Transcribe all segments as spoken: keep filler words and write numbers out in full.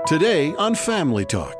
Today on Family Talk.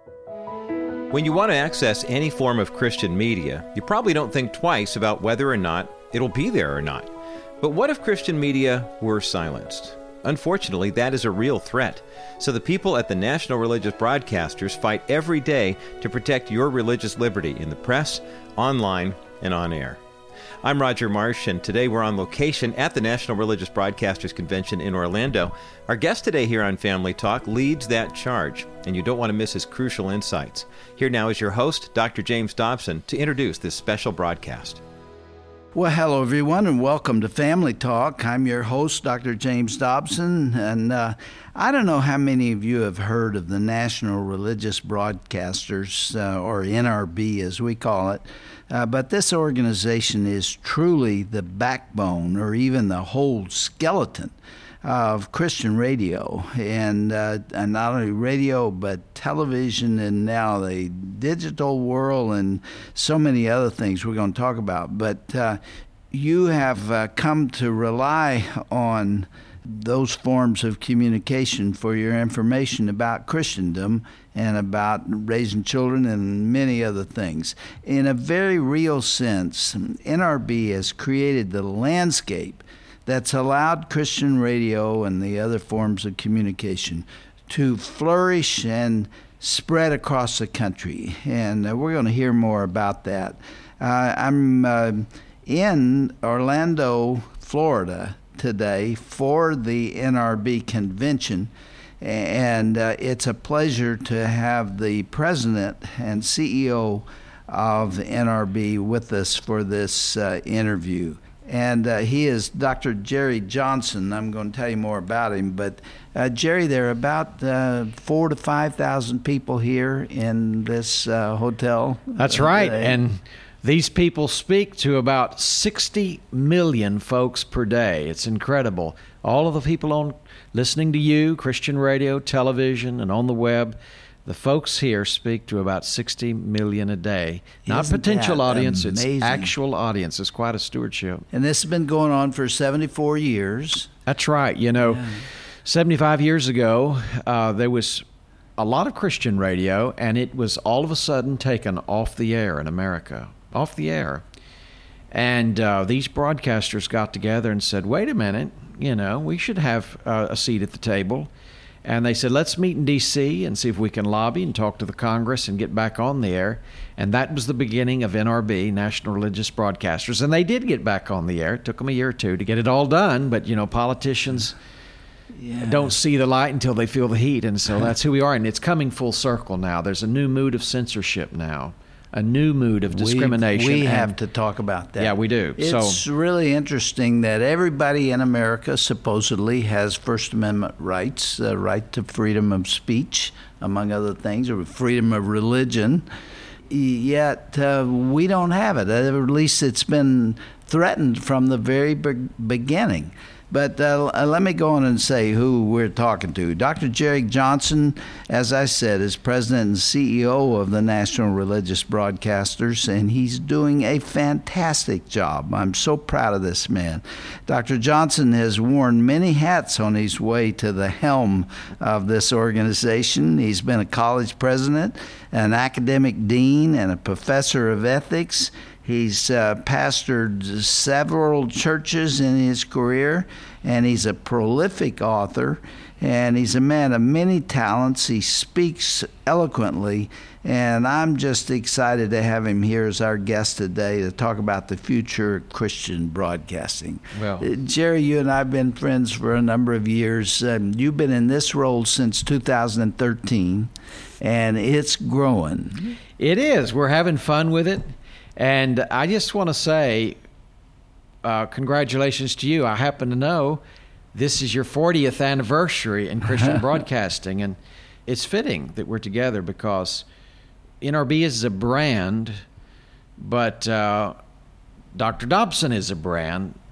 When you want to access any form of Christian media, you probably don't think twice about whether or not it'll be there or not. But what if Christian media were silenced? Unfortunately, that is a real threat. So the people at the National Religious Broadcasters fight every day to protect your religious liberty in the press, online, and on air. I'm Roger Marsh, and today we're on location at the National Religious Broadcasters Convention in Orlando. Our guest today here on Family Talk leads that charge, and you don't want to miss his crucial insights. Here now is your host, Doctor James Dobson, to introduce this special broadcast. Well, hello, everyone, and welcome to Family Talk. I'm your host, Doctor James Dobson, and uh, I don't know how many of you have heard of the National Religious Broadcasters, uh, or N R B as we call it, uh, but this organization is truly the backbone or even the whole skeleton of Christian radio, and, uh, and not only radio, but television, and now the digital world, and so many other things we're going to talk about. But uh, you have uh, come to rely on those forms of communication for your information about Christendom and about raising children and many other things. In a very real sense, N R B has created the landscape that's allowed Christian radio and the other forms of communication to flourish and spread across the country. And uh, we're going to hear more about that. Uh, I'm uh, in Orlando, Florida today for the N R B convention, and uh, it's a pleasure to have the president and C E O of N R B with us for this uh, interview. And uh, he is Doctor Jerry Johnson. I'm going to tell you more about him. But uh, Jerry, there are about uh, four to five thousand people here in this uh, hotel. That's right. Today. And these people speak to about sixty million folks per day. It's incredible. All of the people on listening to you, Christian radio, television, and on the web. The folks here speak to about sixty million a day. Not Isn't potential that audience, amazing? It's actual audience. It's quite a stewardship. And this has been going on for seventy-four years. That's right. You know, yeah. seventy-five years ago, uh, there was a lot of Christian radio, and it was all of a sudden taken off the air in America. Off the air. And uh, these broadcasters got together and said, wait a minute, you know, we should have uh, a seat at the table. And they said, let's meet in D C and see if we can lobby and talk to the Congress and get back on the air. And that was the beginning of N R B, National Religious Broadcasters. And they did get back on the air. It took them a year or two to get it all done. But, you know, politicians yeah. don't see the light until they feel the heat. And so that's who we are. And it's coming full circle now. There's a new mood of censorship now. A new mood of discrimination. We, we and, have to talk about that. Yeah, we do. It's so, really interesting that everybody in America supposedly has First Amendment rights, the right to freedom of speech, among other things, or freedom of religion. Yet uh, we don't have it. At least it's been threatened from the very be- beginning. But uh, let me go on and say who we're talking to. Doctor Jerry Johnson, as I said, is president and C E O of the National Religious Broadcasters, and he's doing a fantastic job. I'm so proud of this man. Doctor Johnson has worn many hats on his way to the helm of this organization. He's been a college president, an academic dean, and a professor of ethics. He's uh, pastored several churches in his career, and he's a prolific author, and he's a man of many talents. He speaks eloquently, and I'm just excited to have him here as our guest today to talk about the future of Christian broadcasting. Well, uh, Jerry, you and I have been friends for a number of years. Um, you've been in this role since two thousand thirteen, and it's growing. It is. We're having fun with it. And I just want to say, uh, congratulations to you. I happen to know this is your fortieth anniversary in Christian broadcasting, and it's fitting that we're together because N R B is a brand, but uh, Doctor Dobson is a brand,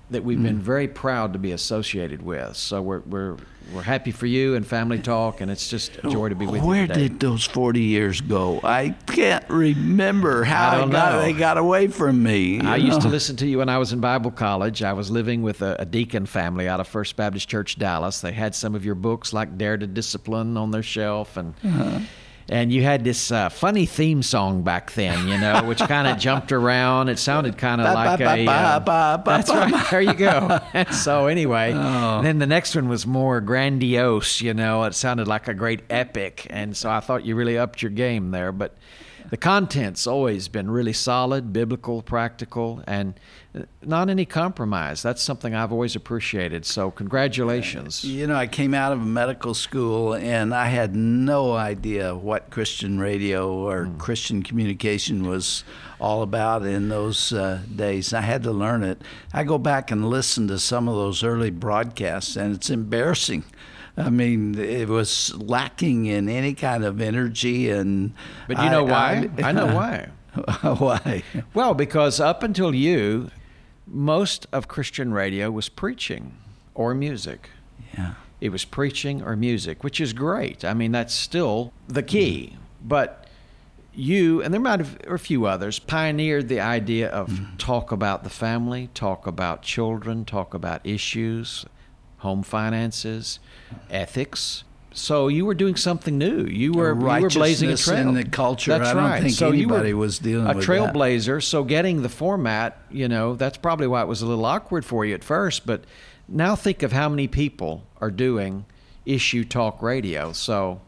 that we've been very proud to be associated with. So we're we're we're happy for you and Family Talk, and it's just a joy to be with Where you today. Where did those forty years go? I can't remember how I don't I got, know. they got away from me. I you used to know? listen to you when I was in Bible college. I was living with a, a deacon family out of First Baptist Church, Dallas. They had some of your books like Dare to Discipline on their shelf, and Uh-huh. and you had this uh, funny theme song back then, you know, which kind of jumped around. It sounded kind of Ba, like ba, ba, a... ba, uh, ba, ba, that's ba, right. ba. There you go. And so anyway, Oh. then the next one was more grandiose, you know. It sounded like a great epic. And so I thought you really upped your game there. But the content's always been really solid, biblical, practical, and not any compromise. That's something I've always appreciated. So congratulations. You know, I came out of medical school and I had no idea what Christian radio or Mm. Christian communication was all about in those uh, days. I had to learn it. I go back and listen to some of those early broadcasts, and it's embarrassing. I mean, it was lacking in any kind of energy. And But you know I- why? I, I know why. Why? Well, because up until you, most of Christian radio was preaching or music. Yeah. It was preaching or music, which is great. I mean, that's still the key. But you, and there might have or a few others, pioneered the idea of Mm-hmm. talk about the family, talk about children, talk about issues, home finances, ethics. So you were doing something new. You were you were blazing a Righteousness trail in the culture. That's I don't right. think so you anybody were was dealing a with that. trailblazer. So getting the format, you know, that's probably why it was a little awkward for you at first. But now think of how many people are doing issue talk radio. So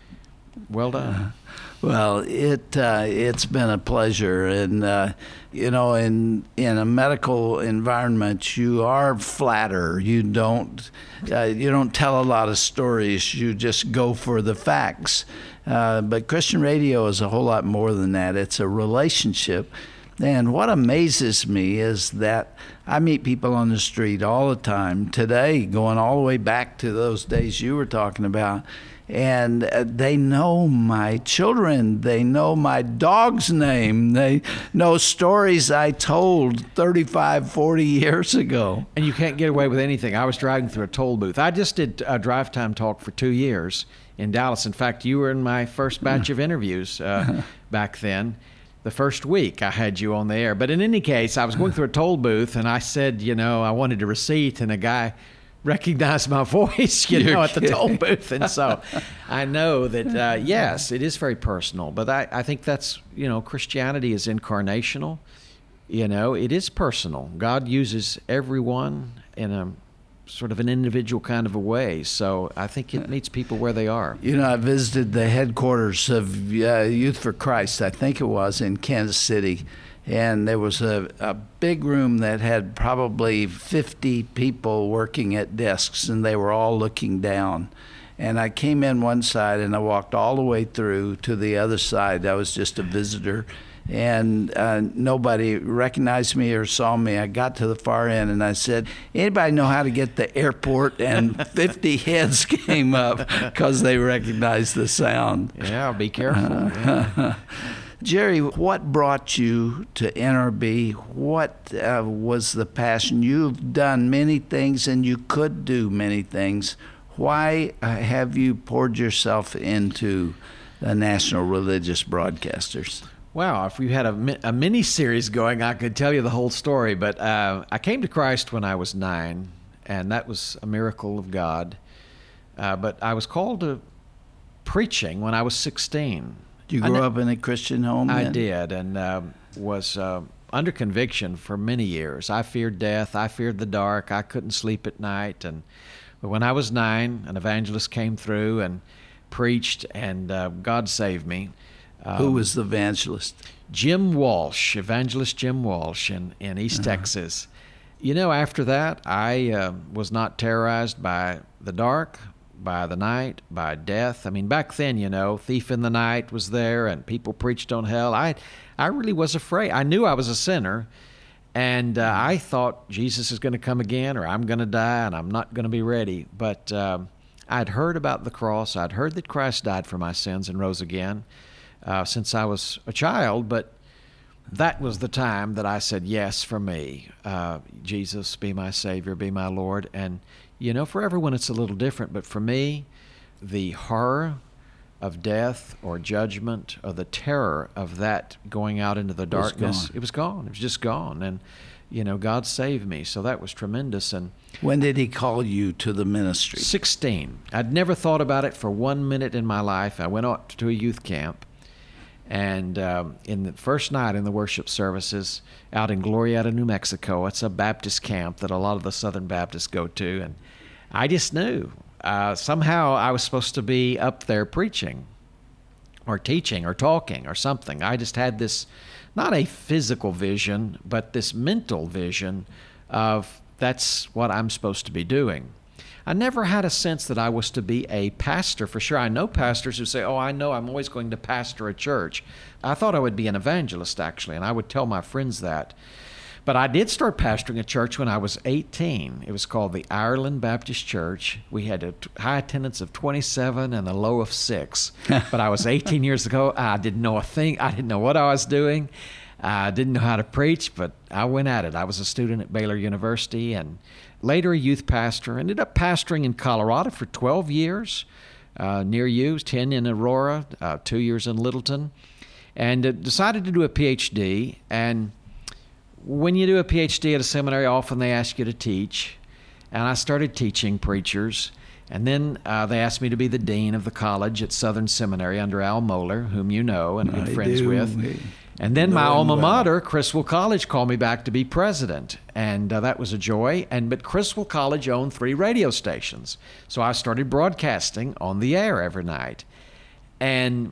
well done. Well, it uh, it's been a pleasure, and uh, you know, in in a medical environment, you are flatter. You don't uh, you don't tell a lot of stories. You just go for the facts. Uh, but Christian radio is a whole lot more than that. It's a relationship. And what amazes me is that I meet people on the street all the time today, going all the way back to those days you were talking about. And uh, they know my children. They know my dog's name. They know stories I told thirty-five, forty years ago. And you can't get away with anything. I was driving through a toll booth. I just did a drive time talk for two years in Dallas. In fact, you were in my first batch of interviews uh, back then. The first week I had you on the air. But in any case, I was going through a toll booth, and I said, you know, I wanted a receipt, and a guy recognized my voice, you You're know, at the kidding. toll booth. And so I know that, uh, yes, it is very personal. But I, I think that's, you know, Christianity is incarnational. You know, it is personal. God uses everyone in a sort of an individual kind of a way. So I think it meets people where they are. You know, I visited the headquarters of uh, Youth for Christ, I think it was, in Kansas City. And there was a, a big room that had probably fifty people working at desks, and they were all looking down. And I came in one side, and I walked all the way through to the other side. I was just a visitor, and uh, nobody recognized me or saw me. I got to the far end, and I said, anybody know how to get to the airport? And fifty heads came up because they recognized the sound. Yeah, be careful. Yeah. Jerry, what brought you to N R B? What uh, was the passion? You've done many things, and you could do many things. Why uh, have you poured yourself into the National Religious Broadcasters? Wow, if we had a, mi- a mini series going, I could tell you the whole story. But uh, I came to Christ when I was nine, and that was a miracle of God. Uh, but I was called to preaching when I was sixteen. Did you I grow ne- up in a Christian home? I then? did, and uh, was uh, under conviction for many years. I feared death. I feared the dark. I couldn't sleep at night. And but when I was nine, an evangelist came through and preached, and uh, God saved me. Um, Who was the evangelist? Jim Walsh, evangelist Jim Walsh in, in East Uh-huh. Texas. You know, after that, I uh, was not terrorized by the dark, by the night, by death. I mean, back then, you know, Thief in the Night was there, and people preached on hell. I, I really was afraid. I knew I was a sinner, and uh, I thought Jesus is going to come again, or I'm going to die, and I'm not going to be ready. But um, I'd heard about the cross. I'd heard that Christ died for my sins and rose again uh, since I was a child. But that was the time that I said yes for me. Uh, Jesus, be my Savior, be my Lord. And, you know, for everyone it's a little different, but for me, the horror of death or judgment or the terror of that going out into the darkness, it was gone. It was just gone. And, you know, God saved me. So that was tremendous. And when did he call you to the ministry? sixteen. I'd never thought about it for one minute in my life. I went out to a youth camp. And um, in the first night in the worship services out in Glorieta, New Mexico, it's a Baptist camp that a lot of the Southern Baptists go to. And I just knew uh, somehow I was supposed to be up there preaching or teaching or talking or something. I just had this, not a physical vision, but this mental vision of that's what I'm supposed to be doing. I never had a sense that I was to be a pastor for sure. I know pastors who say, oh, I know I'm always going to pastor a church. I thought I would be an evangelist, actually, and I would tell my friends that. But I did start pastoring a church when I was eighteen. It was called the Ireland Baptist Church. We had a high attendance of twenty-seven and a low of six. But I was eighteen years ago. I didn't know a thing. I didn't know what I was doing. I didn't know how to preach, but I went at it. I was a student at Baylor University and later a youth pastor. Ended up pastoring in Colorado for twelve years, uh, near you, ten in Aurora, uh, two years in Littleton, and uh, decided to do a P H D. And when you do a P H D at a seminary, often they ask you to teach. And I started teaching preachers. And then uh, they asked me to be the dean of the college at Southern Seminary under Al Mohler, whom you know and are good I friends do. with. We And then my know him alma well. mater, Criswell College, called me back to be president, and uh, that was a joy. And but Criswell College owned three radio stations, so I started broadcasting on the air every night, and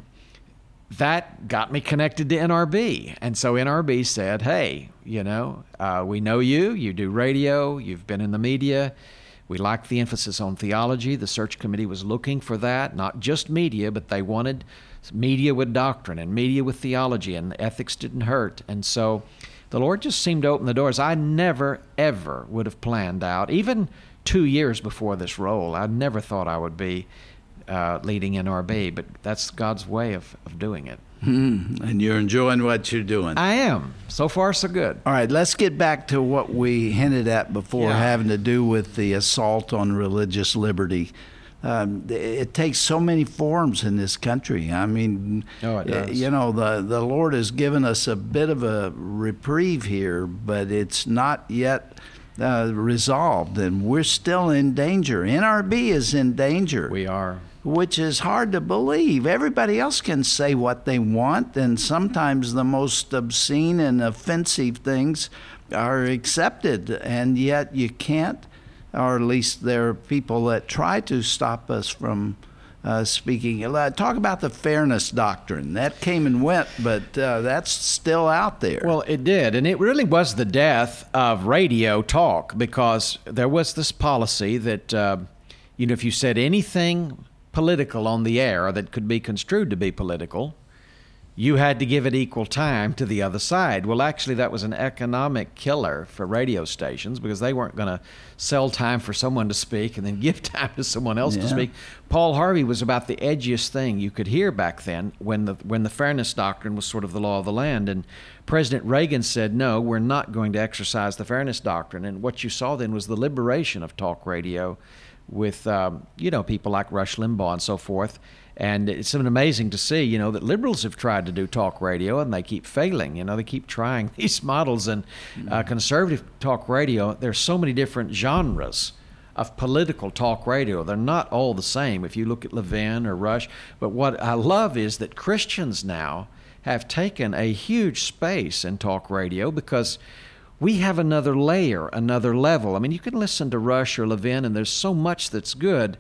that got me connected to N R B. And so N R B said, "Hey, you know, uh, we know you. You do radio. You've been in the media. We like the emphasis on theology. The search committee was looking for that, not just media, but they wanted media with doctrine and media with theology, and ethics didn't hurt." And so the Lord just seemed to open the doors. I never, ever would have planned out, even two years before this role, I never thought I would be uh, leading N R B, but that's God's way of, of doing it. Hmm. And you're enjoying what you're doing. I am. So far, so good. All right, let's get back to what we hinted at before, Yeah. having to do with the assault on religious liberty. Um, it takes so many forms in this country. I mean, Oh, it does. you know, the, the Lord has given us a bit of a reprieve here, but it's not yet uh, resolved, and we're still in danger. N R B is in danger. We are. Which is hard to believe. Everybody else can say what they want, and sometimes the most obscene and offensive things are accepted, and yet you can't, or at least there are people that try to stop us from uh, speaking. Talk about the fairness doctrine. That came and went, but uh, that's still out there. Well, it did, and it really was the death of radio talk, because there was this policy that, uh, you know, if you said anything political on the air that could be construed to be political, you had to give it equal time to the other side. Well, actually, that was an economic killer for radio stations, because they weren't going to sell time for someone to speak and then give time to someone else Yeah. to speak. Paul Harvey was about the edgiest thing you could hear back then, when the when the fairness doctrine was sort of the law of the land. And President Reagan said, no, we're not going to exercise the fairness doctrine. And what you saw then was the liberation of talk radio with, um, you know, people like Rush Limbaugh and so forth. And it's been amazing to see, you know, that liberals have tried to do talk radio and they keep failing. You know, they keep trying these models. And uh, conservative talk radio, there's so many different genres of political talk radio. They're not all the same if you look at Levin or Rush. But what I love is that Christians now have taken a huge space in talk radio, because we have another layer, another level. I mean, you can listen to Rush or Levin, and there's so much that's good,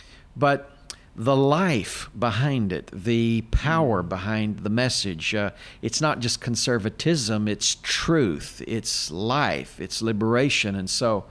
but the life behind it, the power behind the message, uh, it's not just conservatism, it's truth, it's life, it's liberation. And so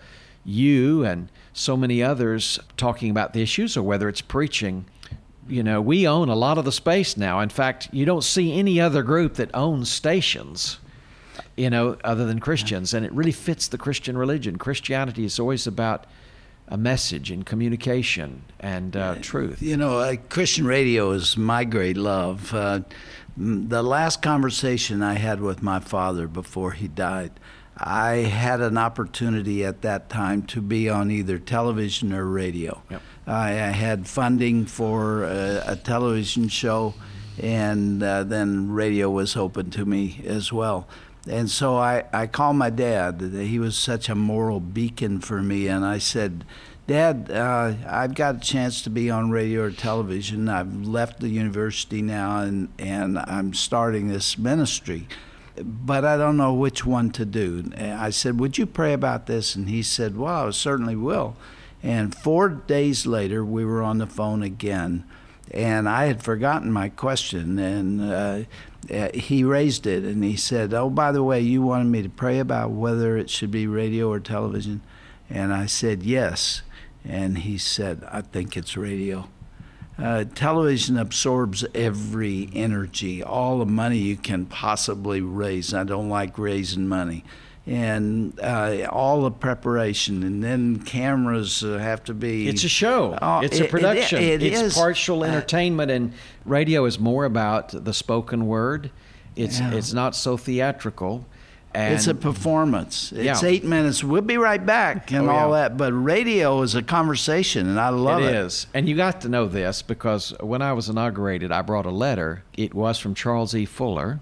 you and so many others talking about the issues, or whether it's preaching, you know, we own a lot of the space now. In fact, you don't see any other group that owns stations, you know, other than Christians. And it really fits the Christian religion. Christianity is always about a message and communication and uh, truth. You know, uh, Christian radio is my great love. Uh, the last conversation I had with my father before he died, I had an opportunity at that time to be on either television or radio. Yep. I, I had funding for a, a television show, and uh, then radio was open to me as well. And so I, I called my dad. He was such a moral beacon for me, and I said, Dad, uh, I've got a chance to be on radio or television. I've left the university now, and, and I'm starting this ministry, but I don't know which one to do. And I said, would you pray about this? And he said, well, I certainly will. And four days later, we were on the phone again, and I had forgotten my question, and uh, he raised it, and he said, oh, by the way, you wanted me to pray about whether it should be radio or television? And I said, yes. And he said, I think it's radio. Uh, television absorbs every energy, all the money you can possibly raise. I don't like raising money. And uh, all the preparation, and then cameras uh, have to be... It's a show. Uh, it's a it- production. it- it it's is. partial Uh, entertainment, and radio is more about the spoken word. It's Yeah. it's not so theatrical. And It's a performance. It's Yeah. eight minutes. We'll be right back and Oh, all yeah. that. But radio is a conversation, and I love it. It is. And you got to know this because when I was inaugurated, I brought a letter. It was from Charles E. Fuller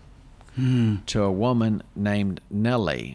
to a woman named Nellie.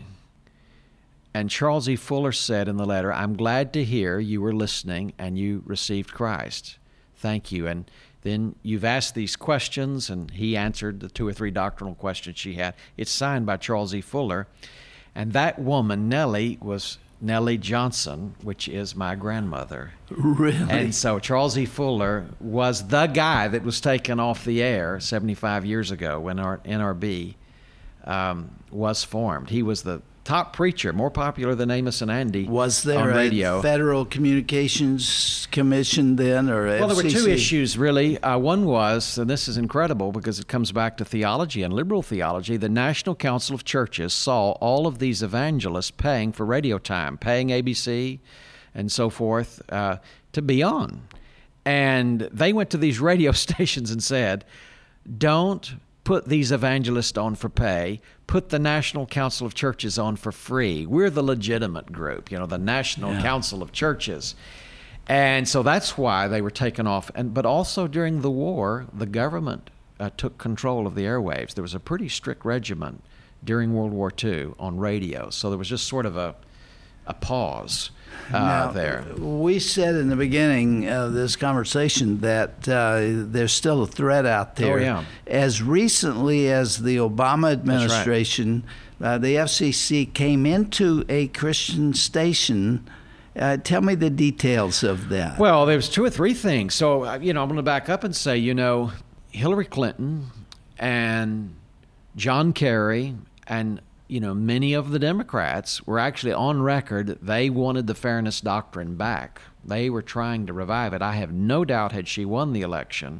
And Charles E. Fuller said in the letter, I'm glad to hear you were listening and you received Christ. Thank you. And then you've asked these questions, and he answered the two or three doctrinal questions she had. It's signed by Charles E. Fuller. And that woman, Nellie, was Nellie Johnson, which is my grandmother. Really? And so Charles E. Fuller was the guy that was taken off the air seventy-five years ago when our N R B um, was formed. He was the top preacher, more popular than Amos and Andy Was there on a radio. Federal Communications Commission then, or Well, there were F C C? two issues, really. Uh, one was, and this is incredible because it comes back to theology and liberal theology, the National Council of Churches saw all of these evangelists paying for radio time, paying A B C and so forth uh, to be on. And they went to these radio stations and said, don't put these evangelists on for pay. Put the National Council of Churches on for free. We're the legitimate group, you know, the National Yeah. Council of Churches. And so that's why they were taken off. And but also during the war, the government uh, took control of the airwaves. There was a pretty strict regimen during World War Two on radio. So there was just sort of a a pause uh, Now, there. We said in the beginning of this conversation that uh, there's still a threat out there. Oh, yeah. As recently as the Obama administration, uh, the F C C came into a Christian station. Uh, tell me the details of that. Well, there was two or three things. So, uh, you know, I'm going to back up and say, you know, Hillary Clinton and John Kerry and, you know, many of the Democrats were actually on record. They wanted the fairness doctrine back. They were trying to revive it. I have no doubt had she won the election,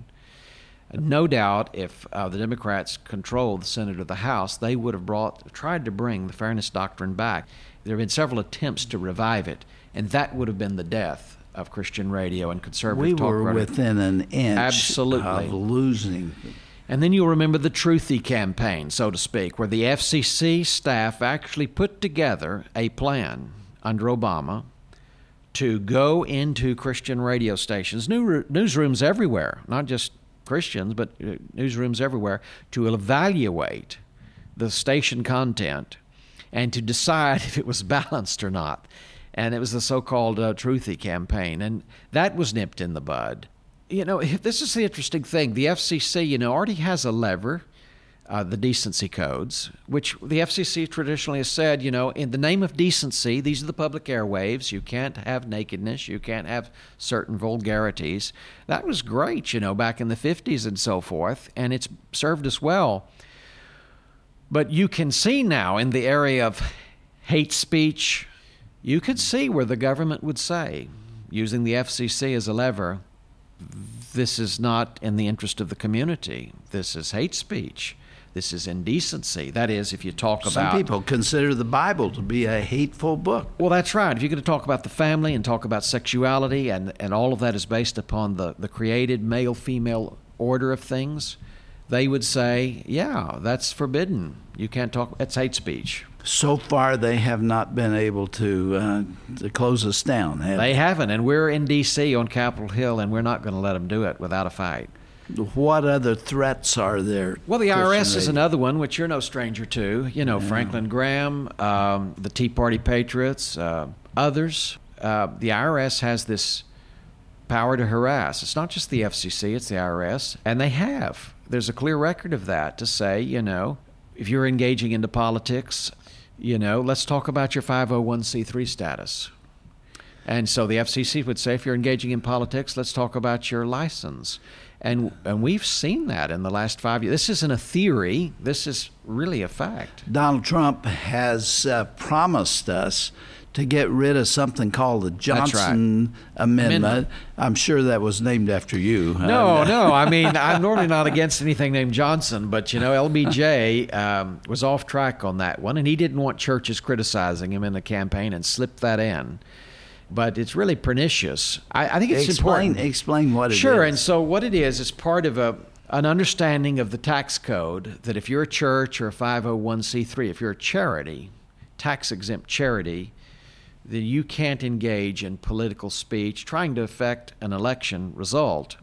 no doubt if uh, the Democrats controlled the Senate or the House, they would have brought, tried to bring the fairness doctrine back. There have been several attempts to revive it, and that would have been the death of Christian radio and conservative we talk were radio. within an inch Absolutely. of losing. And then you'll remember the Truthy campaign, so to speak, where the F C C staff actually put together a plan under Obama to go into Christian radio stations, new, newsrooms everywhere, not just Christians, but uh, newsrooms everywhere, to evaluate the station content and to decide if it was balanced or not. And it was the so-called uh, Truthy campaign, and that was nipped in the bud. You know, this is the interesting thing. The F C C, you know, already has a lever, uh, the decency codes, which the F C C traditionally has said, you know, in the name of decency, these are the public airwaves. You can't have nakedness. You can't have certain vulgarities. That was great, you know, back in the fifties and so forth, and it's served us well. But you can see now in the area of hate speech, you could see where the government would say, using the F C C as a lever, this is not in the interest of the community. This is hate speech. This is indecency. That is, if you talk Some about... Some people consider the Bible to be a hateful book. Well, that's right. If you're going to talk about the family and talk about sexuality, and, and all of that is based upon the, the created male-female order of things, they would say, yeah, that's forbidden. You can't talk... It's hate speech. So far, they have not been able to, uh, to close us down, have they? They haven't, and we're in D C on Capitol Hill, and we're not going to let them do it without a fight. What other threats are there? Well, the I R S is another one, which you're no stranger to. You know, yeah. Franklin Graham, um, the Tea Party Patriots, uh, others. Uh, the I R S has this power to harass. It's not just the F C C, it's the I R S, and they have. There's a clear record of that to say, you know, if you're engaging into politics, you know, let's talk about your five oh one c three status. And so the F C C would say, if you're engaging in politics, let's talk about your license. And and we've seen that in the last five years. This isn't a theory. This is really a fact. Donald Trump has uh, promised us to get rid of something called the Johnson right. Amendment. Amendment. I'm sure that was named after you. No, no. I mean, I'm normally not against anything named Johnson, but, you know, L B J um, was off track on that one, and he didn't want churches criticizing him in the campaign and slipped that in. But it's really pernicious. I, I think it's explain, important. Explain what it sure, is. Sure, and so what it is is part of a an understanding of the tax code that if you're a church or a five oh one c three, if you're a charity, tax-exempt charity, then you can't engage in political speech trying to affect an election result.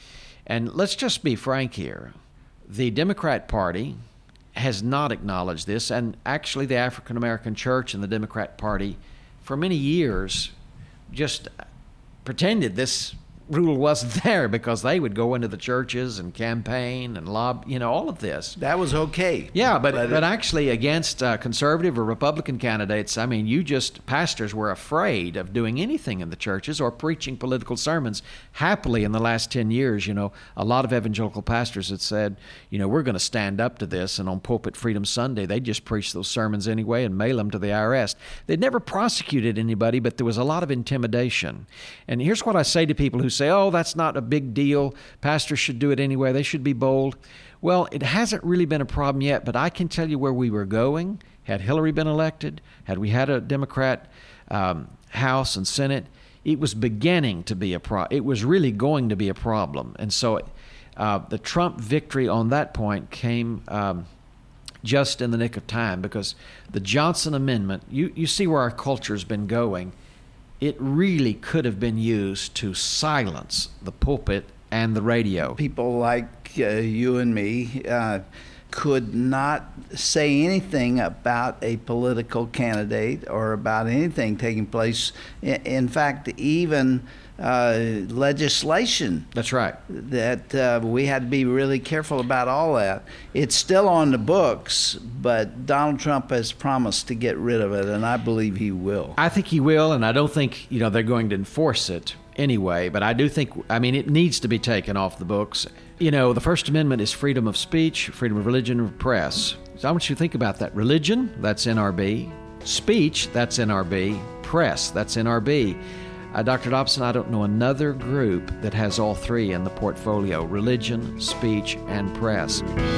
And let's just be frank here. The Democrat Party has not acknowledged this, and actually the African American Church and the Democrat Party for many years just pretended this rule wasn't there because they would go into the churches and campaign and lob, you know, all of this. That was okay. Yeah, but but, but actually against uh, conservative or Republican candidates, I mean, you just, pastors were afraid of doing anything in the churches or preaching political sermons. Happily, in the last ten years, you know, a lot of evangelical pastors had said, you know, we're going to stand up to this, and on Pulpit Freedom Sunday, they just preach those sermons anyway and mail them to the I R S. They'd never prosecuted anybody, but there was a lot of intimidation. And here's what I say to people who say, oh, that's not a big deal. Pastors should do it anyway. They should be bold. Well, it hasn't really been a problem yet, but I can tell you where we were going. Had Hillary been elected, had we had a Democrat um, House and Senate, it was beginning to be a problem. It was really going to be a problem. And so uh, the Trump victory on that point came um, just in the nick of time, because the Johnson Amendment, you, you see where our culture's been going. It really could have been used to silence the pulpit and the radio. People like uh, you and me uh, could not say anything about a political candidate or about anything taking place. In fact, even uh, legislation. That's right. That uh, we had to be really careful about all that. It's still on the books, but Donald Trump has promised to get rid of it, and I believe he will. I think he will, and I don't think, you know, they're going to enforce it anyway, but I do think, I mean, it needs to be taken off the books. You know, the First Amendment is freedom of speech, freedom of religion, and press. So I want you to think about that. Religion, that's N R B. Speech, that's N R B. Press, that's N R B. Uh, Doctor Dobson, I don't know another group that has all three in the portfolio: religion, speech, and press.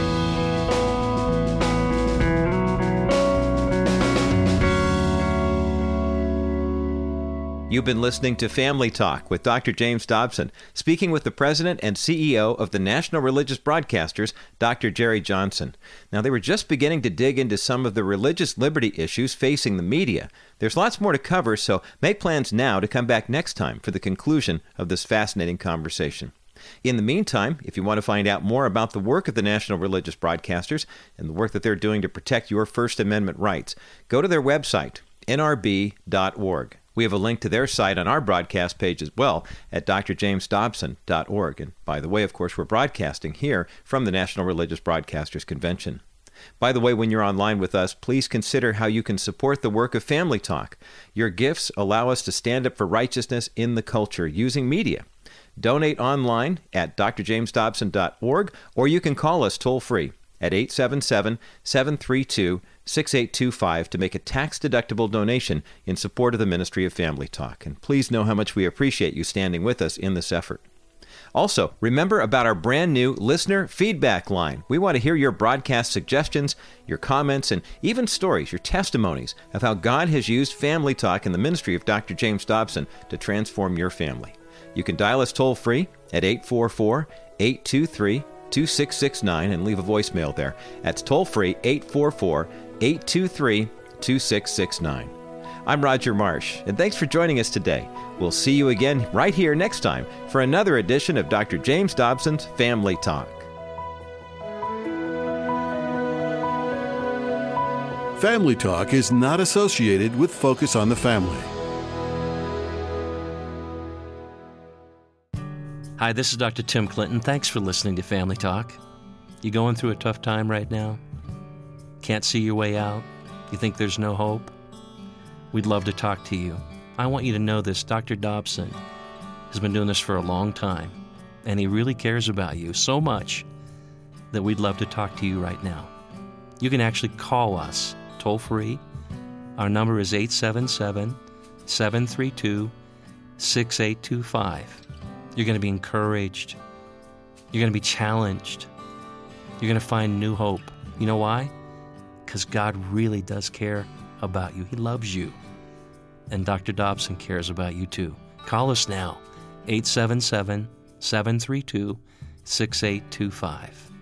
You've been listening to Family Talk with Doctor James Dobson, speaking with the president and C E O of the National Religious Broadcasters, Doctor Jerry Johnson. Now, they were just beginning to dig into some of the religious liberty issues facing the media. There's lots more to cover, so make plans now to come back next time for the conclusion of this fascinating conversation. In the meantime, if you want to find out more about the work of the National Religious Broadcasters and the work that they're doing to protect your First Amendment rights, go to their website, N R B dot org. We have a link to their site on our broadcast page as well at D R james dobson dot org. And by the way, of course, we're broadcasting here from the National Religious Broadcasters Convention. By the way, when you're online with us, please consider how you can support the work of Family Talk. Your gifts allow us to stand up for righteousness in the culture using media. Donate online at D R james dobson dot org, or you can call us toll-free at eight seven seven, seven three two, six eight two five to make a tax-deductible donation in support of the ministry of Family Talk. And please know how much we appreciate you standing with us in this effort. Also, remember about our brand new listener feedback line. We want to hear your broadcast suggestions, your comments, and even stories, your testimonies of how God has used Family Talk and the ministry of Doctor James Dobson to transform your family. You can dial us toll-free at eight four four, eight two three, two six six nine and leave a voicemail there. That's toll-free eight four four, eight two three, two six six nine. I'm Roger Marsh, and thanks for joining us today. We'll see you again right here next time for another edition of Doctor James Dobson's Family Talk. Family Talk is not associated with Focus on the Family. Hi, this is Doctor Tim Clinton. Thanks for listening to Family Talk. You going through a tough time right now? Can't see your way out? You think there's no hope? We'd love to talk to you. I want you to know this. Doctor Dobson has been doing this for a long time, and he really cares about you so much that we'd love to talk to you right now. You can actually call us toll-free. Our number is eight seven seven, seven three two, six eight two five. You're going to be encouraged. You're going to be challenged. You're going to find new hope. You know why? Because God really does care about you. He loves you. And Doctor Dobson cares about you too. Call us now, eight seven seven, seven three two, six eight two five.